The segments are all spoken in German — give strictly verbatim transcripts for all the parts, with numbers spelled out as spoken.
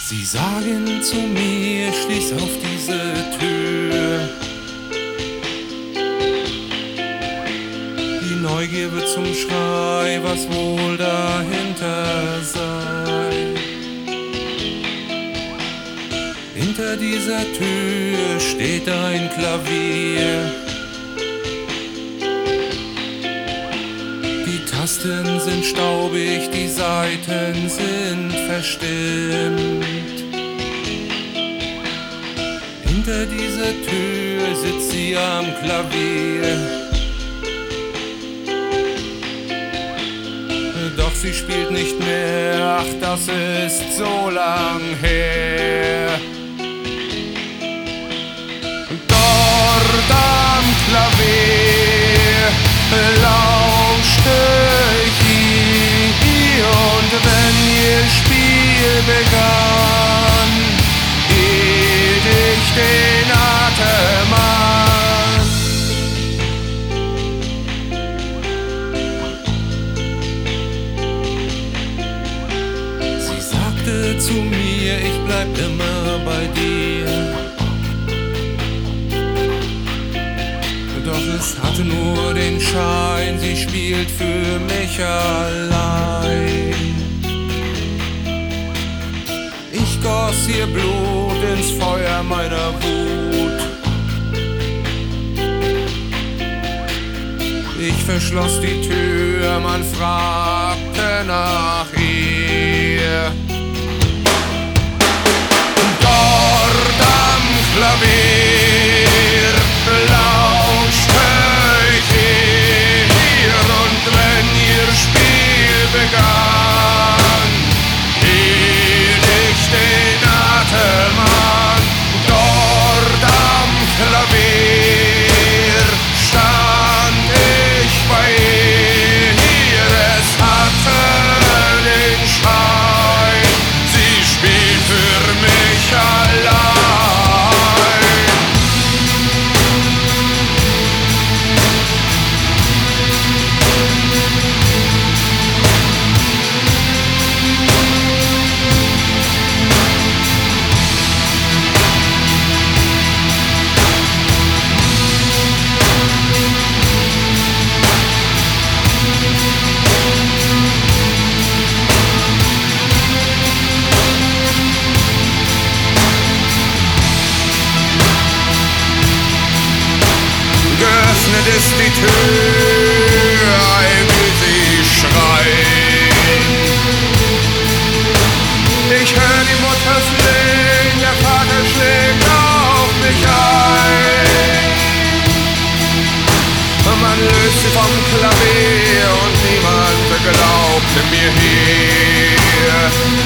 Sie sagen zu mir, schließ auf diese Tür. Die Neugier wird zum Schrei, was wohl dahinter sei. Hinter dieser Tür steht ein Klavier. Die Tasten sind staubig, die Saiten sind verstimmt. Hinter dieser Tür sitzt sie am Klavier. Doch sie spielt nicht mehr, ach, das ist so lang her. Dort am Klavier lauschte ich ihr, und wenn ihr Spiel begann, hielt ich den Atem an. Sie sagte zu mir, ich bleib immer bei dir. Doch es hatte nur den Schein, sie spielt für mich allein. Ich goss ihr Blut ins Feuer meiner Wut. Ich verschloss die Tür, man fragte nach ihr. Dort am Klavier lauschte ich ihr, und wenn ihr Spiel begann, hielt ich den Atem an. Dort am Klavier stand ich bei ihr, es hatte den Schein, sie spielt für mich allein. Geöffnet ist die Tür, ein will sie schreien. Ich hör die Mutter flehen, der Vater schlägt auf mich ein. Man löst sie vom Klavier und niemand glaubte mir hier,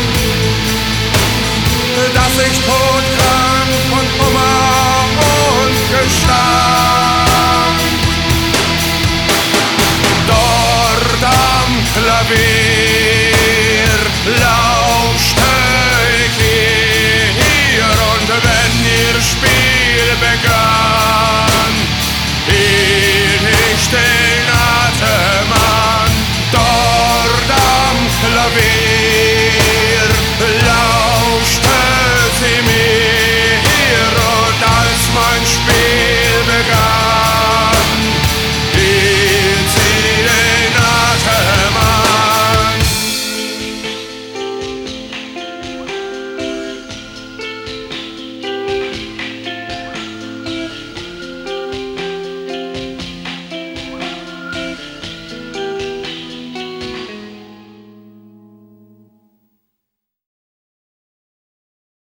dass ich todkrank und Hummer und Gestank dort am Klavier